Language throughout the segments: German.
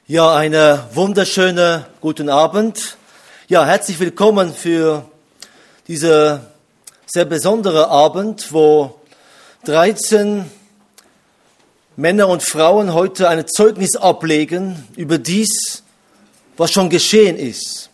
Ja, einen wunderschönen guten Abend. Ja, herzlich willkommen für diesen sehr besonderen Abend, wo 13 Männer und Frauen heute ein Zeugnis ablegen über dies, was schon geschehen ist.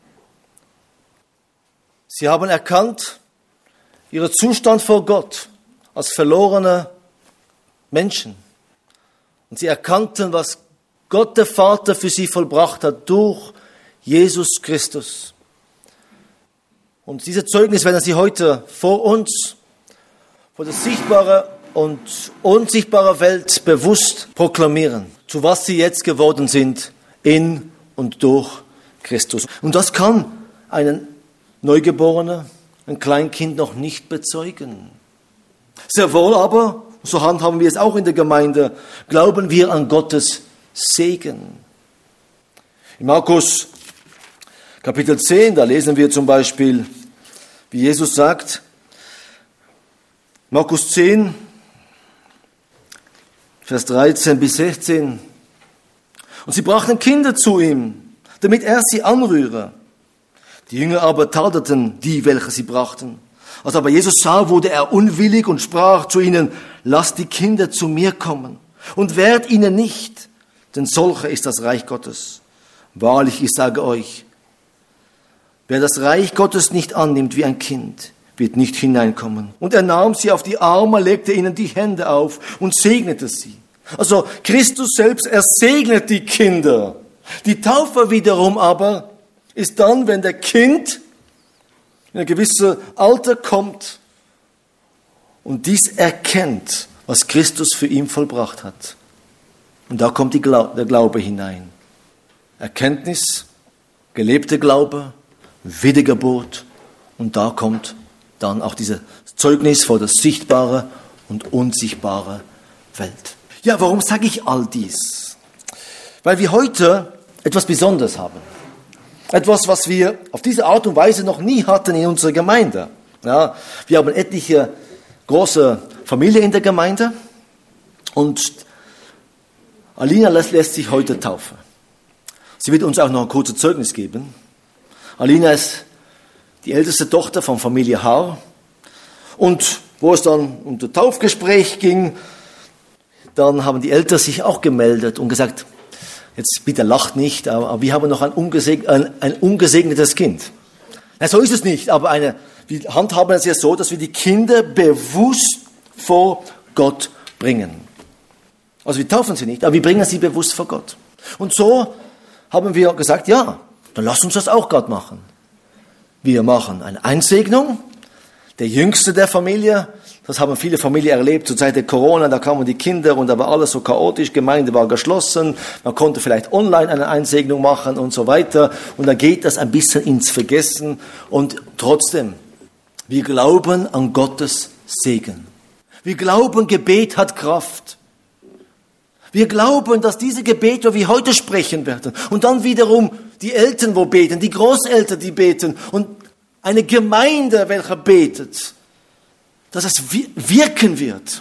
Sie haben erkannt, ihren Zustand vor Gott als verlorene Menschen. Und sie erkannten, was Gott der Vater für sie vollbracht hat durch Jesus Christus. Und diese Zeugnis werden sie heute vor uns, vor der sichtbaren und unsichtbaren Welt bewusst proklamieren, zu was sie jetzt geworden sind in und durch Christus. Und das kann einen Neugeborener, ein Kleinkind noch nicht bezeugen. Sehr wohl aber, so handhaben wir es auch in der Gemeinde, glauben wir an Gottes Segen. In Markus Kapitel 10, da lesen wir zum Beispiel, wie Jesus sagt, Markus 10, Vers 13 bis 16, und sie brachten Kinder zu ihm, damit er sie anrühre. Die Jünger aber tadelten die, welche sie brachten. Als aber Jesus sah, wurde er unwillig und sprach zu ihnen, lasst die Kinder zu mir kommen und wehrt ihnen nicht, denn solcher ist das Reich Gottes. Wahrlich, ich sage euch, wer das Reich Gottes nicht annimmt wie ein Kind, wird nicht hineinkommen. Und er nahm sie auf die Arme, legte ihnen die Hände auf und segnete sie. Also Christus selbst, er segnet die Kinder. Die Taufe wiederum aber ist dann, wenn der Kind in ein gewisses Alter kommt und dies erkennt, was Christus für ihn vollbracht hat. Und da kommt der Glaube hinein. Erkenntnis, gelebter Glaube, Wiedergeburt. Und da kommt dann auch dieses Zeugnis vor der sichtbaren und unsichtbaren Welt. Ja, warum sage ich all dies? Weil wir heute etwas Besonderes haben. Etwas, was wir auf diese Art und Weise noch nie hatten in unserer Gemeinde. Ja, wir haben etliche große Familien in der Gemeinde und Alina lässt sich heute taufen. Sie wird uns auch noch ein kurzes Zeugnis geben. Alina ist die älteste Tochter von Familie Haar. Und wo es dann um das Taufgespräch ging, dann haben die Eltern sich auch gemeldet und gesagt, jetzt bitte lacht nicht, aber wir haben noch ein ungesegnetes Kind. Ja, so ist es nicht, aber wir handhaben es ja so, dass wir die Kinder bewusst vor Gott bringen. Also wir taufen sie nicht, aber wir bringen sie bewusst vor Gott. Und so haben wir gesagt, ja, dann lass uns das auch gerade machen. Wir machen eine Einsegnung. Der Jüngste der Familie, das haben viele Familien erlebt, zur Zeit der Corona, da kamen die Kinder und da war alles so chaotisch, Gemeinde war geschlossen, man konnte vielleicht online eine Einsegnung machen und so weiter. Und dann geht das ein bisschen ins Vergessen und trotzdem, wir glauben an Gottes Segen. Wir glauben, Gebet hat Kraft. Wir glauben, dass diese Gebete, die wir heute sprechen werden, und dann wiederum die Eltern, wo beten, die Großeltern, die beten, und eine Gemeinde, welche betet, dass es wirken wird.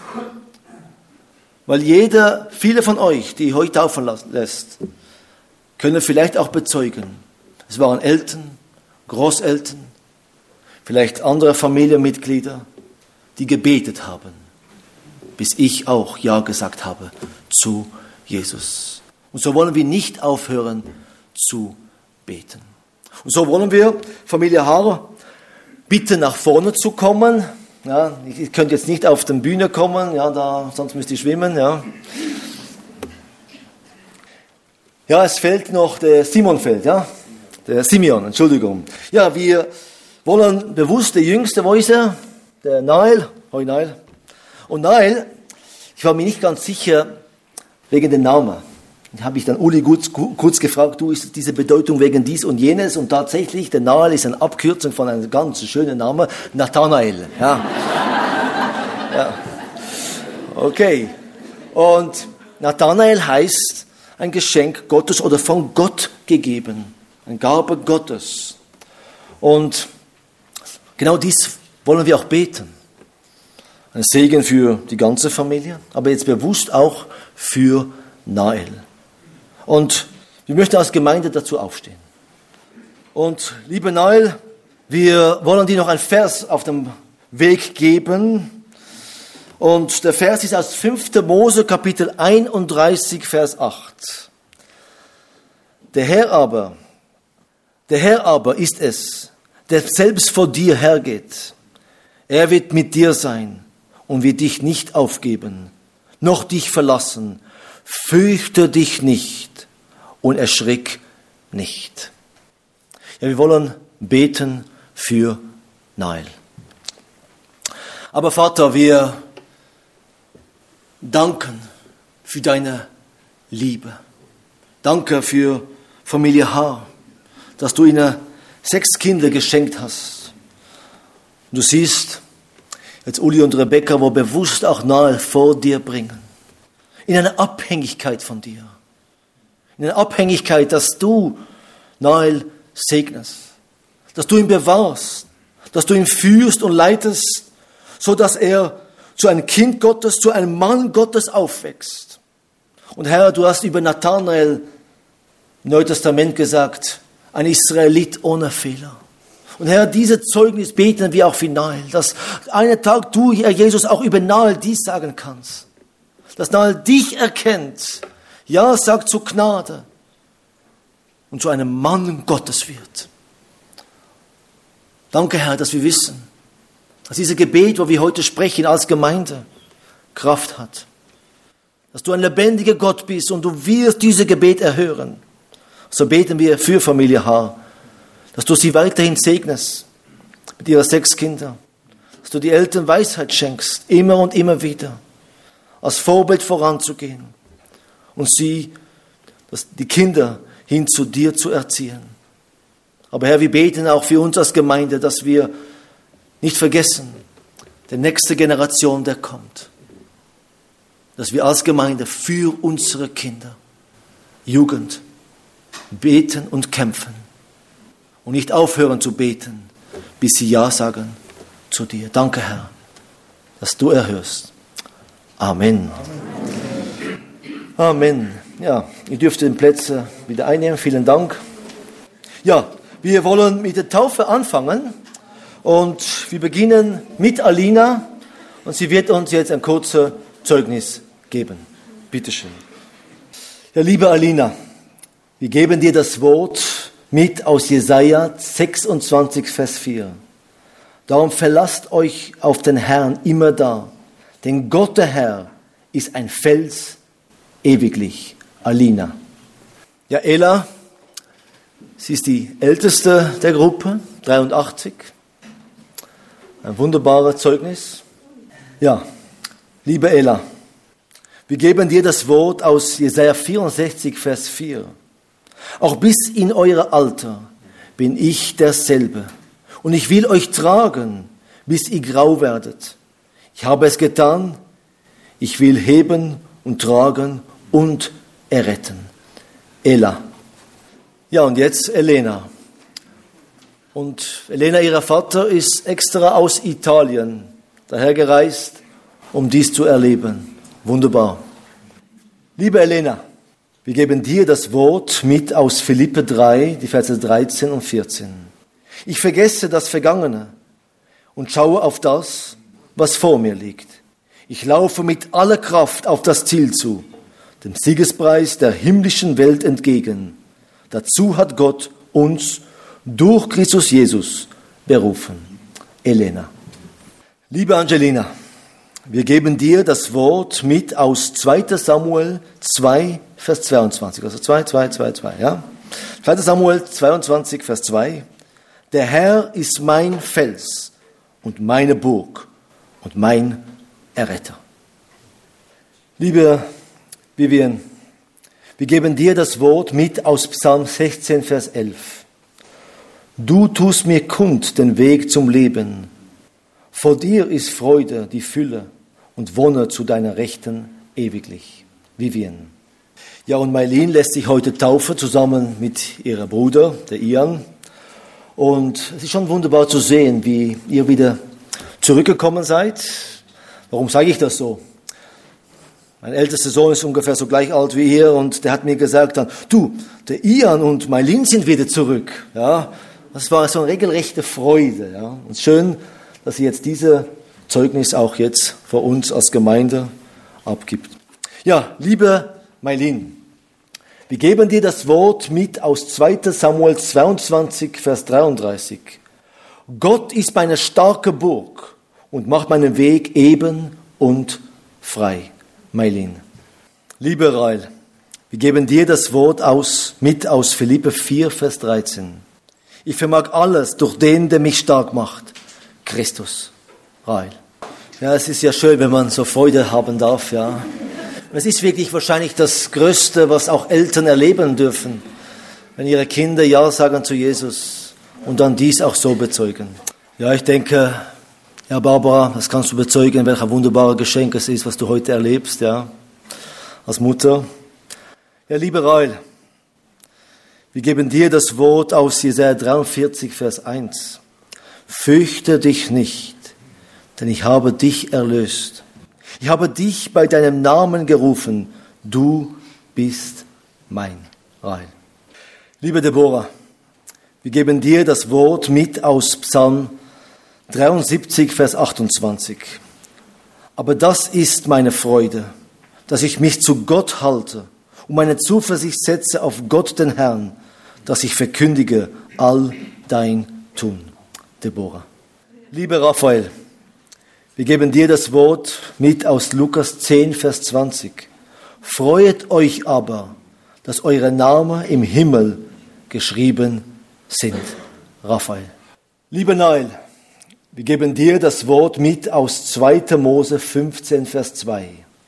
Weil viele von euch, die heute taufen lässt, können vielleicht auch bezeugen, es waren Eltern, Großeltern, vielleicht andere Familienmitglieder, die gebetet haben, bis ich auch Ja gesagt habe zu Jesus. Und so wollen wir nicht aufhören zu beten. Und so wollen wir Familie Haar bitten, nach vorne zu kommen. Ja, ich könnte jetzt nicht auf die Bühne kommen, sonst müsste ich schwimmen. Ja, es fehlt noch der Simeon, Entschuldigung. Ja, wir wollen bewusst, der Jüngste, wo ist er? Der Nael. Hoi Nael. Und Nael, ich war mir nicht ganz sicher wegen dem Namen. Da habe ich dann Uli kurz gefragt, ist diese Bedeutung wegen dies und jenes? Und tatsächlich, der Nael ist eine Abkürzung von einem ganz schönen Namen, Nathanael. Ja. Okay. Und Nathanael heißt ein Geschenk Gottes oder von Gott gegeben. Eine Gabe Gottes. Und genau dies wollen wir auch beten. Ein Segen für die ganze Familie, aber jetzt bewusst auch für Nael. Und Wir möchten als Gemeinde dazu aufstehen. Und liebe Nail, wir wollen dir noch einen Vers auf dem Weg geben. Und der Vers ist aus 5. Mose, Kapitel 31, Vers 8. Der Herr aber ist es, der selbst vor dir hergeht. Er wird mit dir sein und wird dich nicht aufgeben, noch dich verlassen. Fürchte dich nicht und erschrick nicht. Ja, wir wollen beten für Nail. Aber Vater, wir danken für deine Liebe. Danke für Familie H., dass du ihnen 6 Kinder geschenkt hast. Und du siehst, jetzt Uli und Rebecca, wo bewusst auch Nahe vor dir bringen. In eine Abhängigkeit von dir. In eine Abhängigkeit, dass du Nael segnest. Dass du ihn bewahrst. Dass du ihn führst und leitest, so dass er zu einem Kind Gottes, zu einem Mann Gottes aufwächst. Und Herr, du hast über Nathanael im Neuen Testament gesagt, ein Israelit ohne Fehler. Und Herr, diese Zeugnis beten wir auch für Nael, dass einen Tag du, Herr Jesus, auch über Nael dies sagen kannst. Dass Nael dich erkennt, ja sagt zur Gnade und zu einem Mann Gottes wird. Danke, Herr, dass wir wissen, dass dieses Gebet, wo wir heute sprechen als Gemeinde, Kraft hat. Dass du ein lebendiger Gott bist und du wirst dieses Gebet erhören. So beten wir für Familie H., dass du sie weiterhin segnest mit ihren 6 Kindern, dass du die Eltern Weisheit schenkst, immer und immer wieder, als Vorbild voranzugehen und sie, die Kinder hin zu dir zu erziehen. Aber Herr, wir beten auch für uns als Gemeinde, dass wir nicht vergessen, die nächste Generation, der kommt, dass wir als Gemeinde für unsere Kinder, Jugend, beten und kämpfen und nicht aufhören zu beten, bis sie Ja sagen zu dir. Danke, Herr, dass du erhörst. Amen. Amen. Ja, ihr dürft den Plätze wieder einnehmen. Vielen Dank. Ja, wir wollen mit der Taufe anfangen und wir beginnen mit Alina und sie wird uns jetzt ein kurzes Zeugnis geben. Bitte schön. Ja, liebe Alina, wir geben dir das Wort mit aus Jesaja 26, Vers 4. Darum verlasst euch auf den Herrn immer da, denn Gott der Herr ist ein Fels ewiglich. Alina. Ja, Ella, sie ist die älteste der Gruppe, 83. Ein wunderbares Zeugnis. Ja, liebe Ella, wir geben dir das Wort aus Jesaja 64, Vers 4. Auch bis in euer Alter bin ich derselbe. Und ich will euch tragen, bis ihr grau werdet. Ich habe es getan. Ich will heben und tragen und erretten. Ella. Ja, und jetzt Elena. Und Elena, ihr Vater, ist extra aus Italien daher gereist, um dies zu erleben. Wunderbar. Liebe Elena, wir geben dir das Wort mit aus Philippe 3, die Verse 13 und 14. Ich vergesse das Vergangene und schaue auf das, was vor mir liegt. Ich laufe mit aller Kraft auf das Ziel zu, dem Siegespreis der himmlischen Welt entgegen. Dazu hat Gott uns durch Christus Jesus berufen. Elena. Liebe Angelina, wir geben dir das Wort mit aus 2. Samuel 2, Vers 22. Also 2, ja. 2. Samuel 22, Vers 2. Der Herr ist mein Fels und meine Burg und mein Erretter. Liebe Vivian, wir geben dir das Wort mit aus Psalm 16, Vers 11. Du tust mir kund den Weg zum Leben. Vor dir ist Freude, die Fülle und Wonne zu deiner Rechten ewiglich. Vivian. Ja, und Maylin lässt sich heute taufen, zusammen mit ihrem Bruder, der Ian. Und es ist schon wunderbar zu sehen, wie ihr wieder zurückgekommen seid. Warum sage ich das so? Mein ältester Sohn ist ungefähr so gleich alt wie ihr und der hat mir gesagt dann, du, der Ian und Maylin sind wieder zurück. Ja, das war so eine regelrechte Freude. Ja, und schön, dass sie jetzt diese Zeugnis auch jetzt vor uns als Gemeinde abgibt. Ja, liebe Maylin, wir geben dir das Wort mit aus 2. Samuel 22, Vers 33. Gott ist meine starke Burg und macht meinen Weg eben und frei. Maylin. Liebe Rael, wir geben dir das Wort mit aus Philipper 4, Vers 13. Ich vermag alles durch den, der mich stark macht. Christus. Rael. Ja, es ist ja schön, wenn man so Freude haben darf, ja. Es ist wirklich wahrscheinlich das Größte, was auch Eltern erleben dürfen, wenn ihre Kinder Ja sagen zu Jesus und dann dies auch so bezeugen. Ja, ich denke, ja, Barbara, das kannst du bezeugen, welcher wunderbare Geschenk es ist, was du heute erlebst, ja, als Mutter. Ja, liebe Rael, wir geben dir das Wort aus Jesaja 43, Vers 1. Fürchte dich nicht, denn ich habe dich erlöst. Ich habe dich bei deinem Namen gerufen. Du bist mein Rael. Liebe Deborah, wir geben dir das Wort mit aus Psalm 73, Vers 28. Aber das ist meine Freude, dass ich mich zu Gott halte und meine Zuversicht setze auf Gott den Herrn, dass ich verkündige all dein Tun. Deborah. Liebe Raphael, wir geben dir das Wort mit aus Lukas 10, Vers 20. Freuet euch aber, dass eure Namen im Himmel geschrieben sind. Raphael. Liebe Nael, wir geben dir das Wort mit aus 2. Mose 15, Vers 2.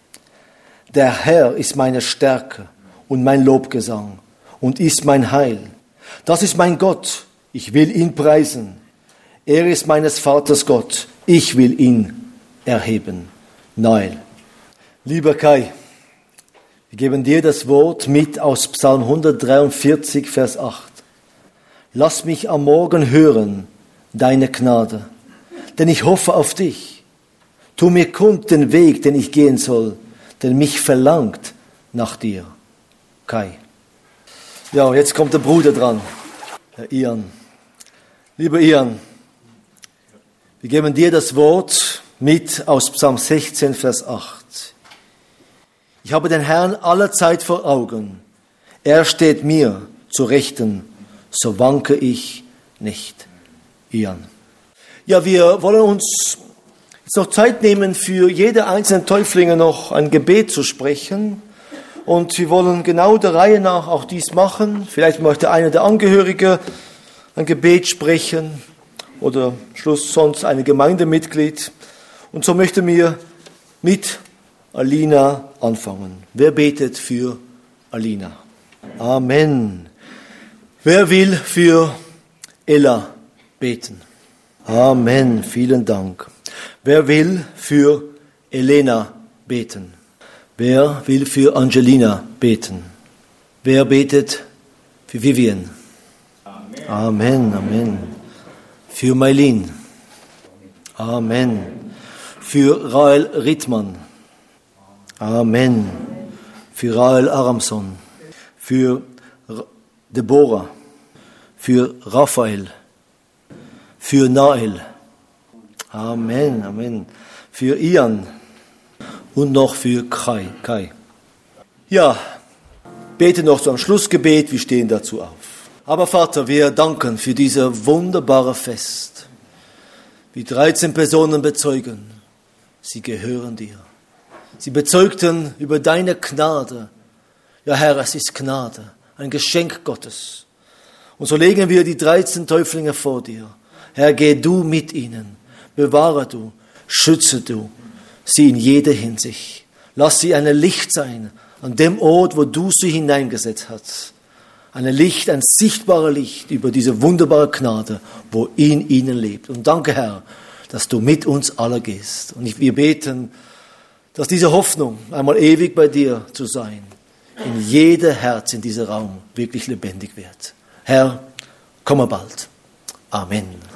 Der Herr ist meine Stärke und mein Lobgesang und ist mein Heil. Das ist mein Gott, ich will ihn preisen. Er ist meines Vaters Gott, ich will ihn erheben. Nael. Lieber Kai, wir geben dir das Wort mit aus Psalm 143, Vers 8. Lass mich am Morgen hören deine Gnade, denn ich hoffe auf dich. Tu mir kund den Weg, den ich gehen soll, denn mich verlangt nach dir. Kai. Ja, und jetzt kommt der Bruder dran, der Ian. Lieber Ian, wir geben dir das Wort mit aus Psalm 16, Vers 8. Ich habe den Herrn allerzeit vor Augen. Er steht mir zur Rechten, so wanke ich nicht. Ian. Ja, wir wollen uns jetzt noch Zeit nehmen, für jede einzelne Täuflinge noch ein Gebet zu sprechen. Und wir wollen genau der Reihe nach auch dies machen. Vielleicht möchte einer der Angehörige ein Gebet sprechen oder Schluss sonst ein Gemeindemitglied. Und so möchten wir mit Alina anfangen. Wer betet für Alina? Amen. Wer will für Ella beten? Amen. Vielen Dank. Wer will für Elena beten? Wer will für Angelina beten? Wer betet für Vivian? Amen. Amen. Für Maylin. Amen. Für Rael Rittmann. Amen. Für Rael Aramson. Für Deborah. Für Raphael. Für Nael. Amen, Amen. Für Ian. Und noch für Kai. Ja, bete noch zum Schlussgebet, wir stehen dazu auf. Aber Vater, wir danken für dieses wunderbare Fest. Wie 13 Personen bezeugen, sie gehören dir. Sie bezeugten über deine Gnade. Ja, Herr, es ist Gnade, ein Geschenk Gottes. Und so legen wir die 13 Täuflinge vor dir. Herr, geh du mit ihnen, bewahre du, schütze du sie in jeder Hinsicht. Lass sie ein Licht sein an dem Ort, wo du sie hineingesetzt hast. Ein Licht, ein sichtbares Licht über diese wunderbare Gnade, wo in ihnen lebt. Und danke, Herr, dass du mit uns alle gehst. Und wir beten, dass diese Hoffnung, einmal ewig bei dir zu sein, in jeder Herz in diesem Raum wirklich lebendig wird. Herr, komme bald. Amen.